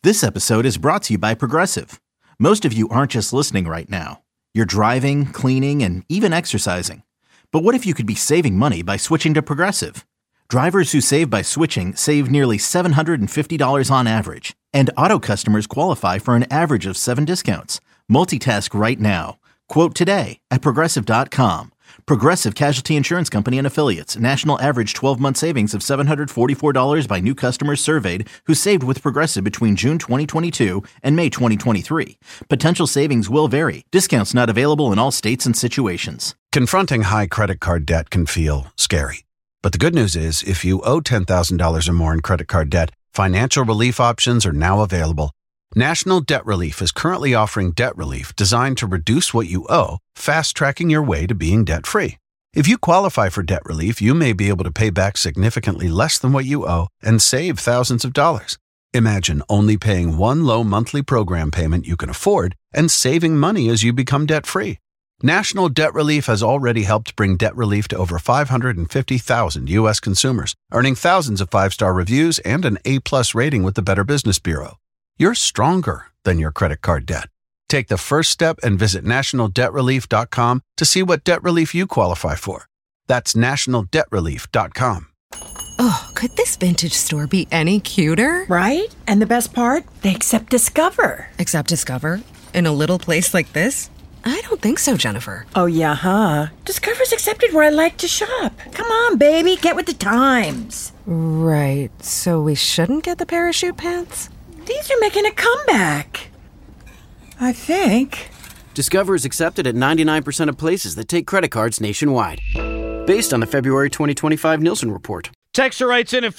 This episode is brought to you by Progressive. Most of you aren't just listening right now. You're driving, cleaning, and even exercising. But what if you could be saving money by switching to Progressive? Drivers who save by switching save nearly $750 on average. And auto customers qualify for an average of 7 discounts. Multitask right now. Quote today at Progressive.com. Progressive Casualty Insurance Company and Affiliates. National average 12-month savings of $744 by new customers surveyed who saved with Progressive between June 2022 and May 2023. Potential savings will vary. Discounts not available in all states and situations. Confronting high credit card debt can feel scary. But the good news is, if you owe $10,000 or more in credit card debt, financial relief options are now available. National Debt Relief is currently offering debt relief designed to reduce what you owe, fast-tracking your way to being debt-free. If you qualify for debt relief, you may be able to pay back significantly less than what you owe and save thousands of dollars. Imagine only paying one low monthly program payment you can afford and saving money as you become debt-free. National Debt Relief has already helped bring debt relief to over 550,000 U.S. consumers, earning thousands of 5-star reviews and an A-plus rating with the Better Business Bureau. You're stronger than your credit card debt. Take the first step and visit nationaldebtrelief.com to see what debt relief you qualify for. That's nationaldebtrelief.com. Oh, could this vintage store be any cuter? Right? And the best part? They accept Discover. Accept Discover? In a little place like this? I don't think so, Jennifer. Oh, yeah, huh? Discover's accepted where I like to shop. Come on, baby, get with the times. Right, so we shouldn't get the parachute pants? These are making a comeback. I think. Discover is accepted at 99% of places that take credit cards nationwide. Based on the February 2025 Nielsen report. Texter writes in at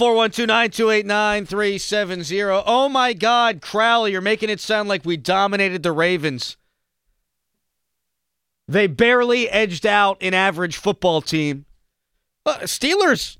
412-928-9370. Oh my God, Crowley, you're making it sound like we dominated the Ravens. They barely edged out an average football team. Steelers,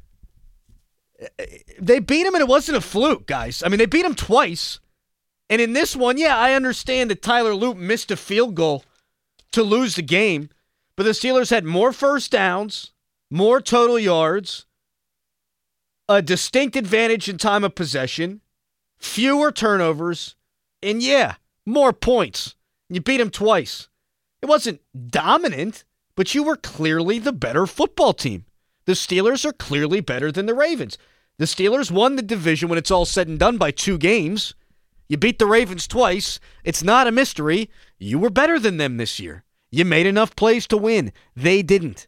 they beat them and it wasn't a fluke, guys. I mean, they beat them twice. And in this one, yeah, I understand that Tyler Loop missed a field goal to lose the game. But the Steelers had more first downs, more total yards, a distinct advantage in time of possession, fewer turnovers, and yeah, more points. You beat them twice. It wasn't dominant, but you were clearly the better football team. The Steelers are clearly better than the Ravens. The Steelers won the division when it's all said and done by 2 games. You beat the Ravens twice. It's not a mystery. You were better than them this year. You made enough plays to win. They didn't.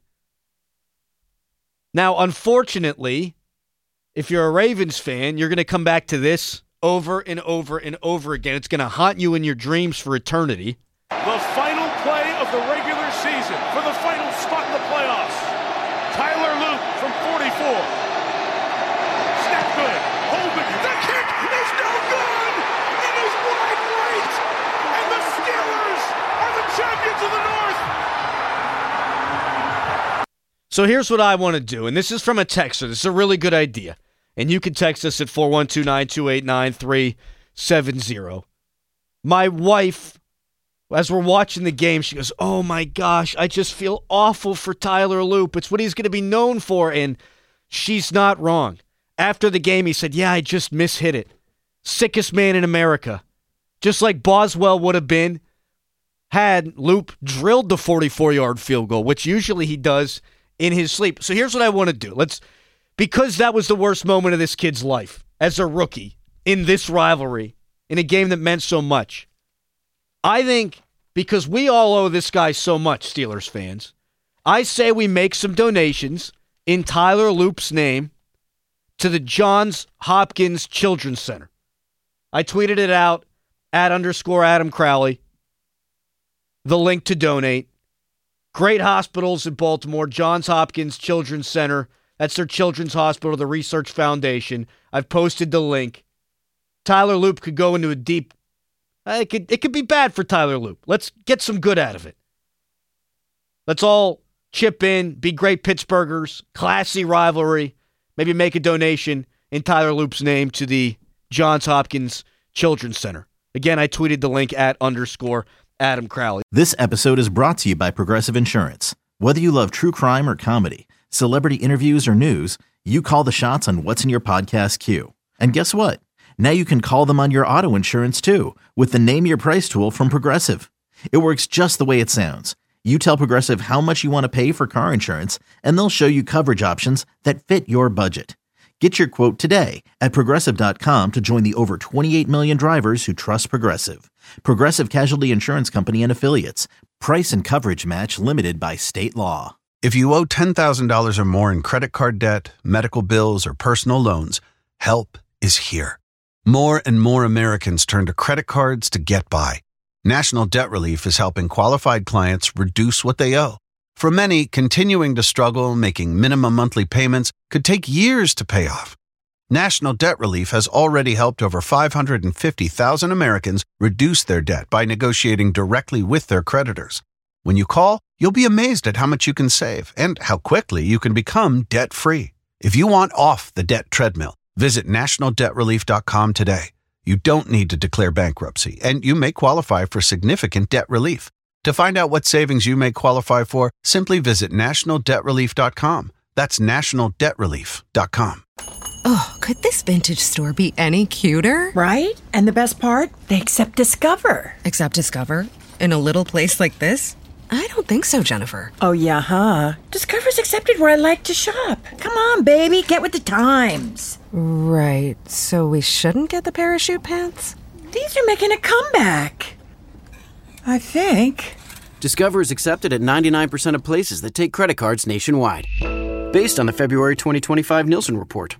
Now, unfortunately, if you're a Ravens fan, you're going to come back to this over and over and over again. It's going to haunt you in your dreams for eternity. The final play of the regular season for the final spot in the playoffs. Tyler Loop from 44. Snap good. Holden. The kick is no good. It is wide right. And the Steelers are the champions of the North. So here's what I want to do, and this is from a texter. This is a really good idea. And you can text us at 412-928-9370. My wife, as we're watching the game, she goes, oh my gosh, I just feel awful for Tyler Loop. It's what he's going to be known for. And she's not wrong. After the game, he said, yeah, I just mishit it. Sickest man in America. Just like Boswell would have been had Loop drilled the 44-yard field goal, which usually he does in his sleep. So here's what I want to do. Because that was the worst moment of this kid's life as a rookie in this rivalry, in a game that meant so much. I think because we all owe this guy so much, Steelers fans, I say we make some donations in Tyler Loop's name to the Johns Hopkins Children's Center. I tweeted it out at _Adam Crowley. The link to donate. Great hospitals in Baltimore, Johns Hopkins Children's Center. That's their children's hospital, the Research Foundation. I've posted the link. Tyler Loop could go into a deep... It could be bad for Tyler Loop. Let's get some good out of it. Let's all chip in, be great Pittsburghers, classy rivalry, maybe make a donation in Tyler Loop's name to the Johns Hopkins Children's Center. Again, I tweeted the link at _Adam Crowley. This episode is brought to you by Progressive Insurance. Whether you love true crime or comedy, celebrity interviews or news, you call the shots on what's in your podcast queue. And guess what? Now you can call them on your auto insurance too with the Name Your Price tool from Progressive. It works just the way it sounds. You tell Progressive how much you want to pay for car insurance, and they'll show you coverage options that fit your budget. Get your quote today at Progressive.com to join the over 28 million drivers who trust Progressive. Progressive Casualty Insurance Company and Affiliates. Price and coverage match limited by state law. If you owe $10,000 or more in credit card debt, medical bills, or personal loans, help is here. More and more Americans turn to credit cards to get by. National Debt Relief is helping qualified clients reduce what they owe. For many, continuing to struggle making minimum monthly payments could take years to pay off. National Debt Relief has already helped over 550,000 Americans reduce their debt by negotiating directly with their creditors. When you call, you'll be amazed at how much you can save and how quickly you can become debt-free. If you want off the debt treadmill, visit nationaldebtrelief.com today. You don't need to declare bankruptcy, and you may qualify for significant debt relief. To find out what savings you may qualify for, simply visit nationaldebtrelief.com. That's nationaldebtrelief.com. Oh, could this vintage store be any cuter? Right? And the best part? They accept Discover. Accept Discover? In a little place like this? I don't think so, Jennifer. Oh, yeah, huh? Discover's accepted where I like to shop. Come on, baby, get with the times. Right, so we shouldn't get the parachute pants? These are making a comeback. I think. Discover is accepted at 99% of places that take credit cards nationwide. Based on the February 2025 Nielsen report.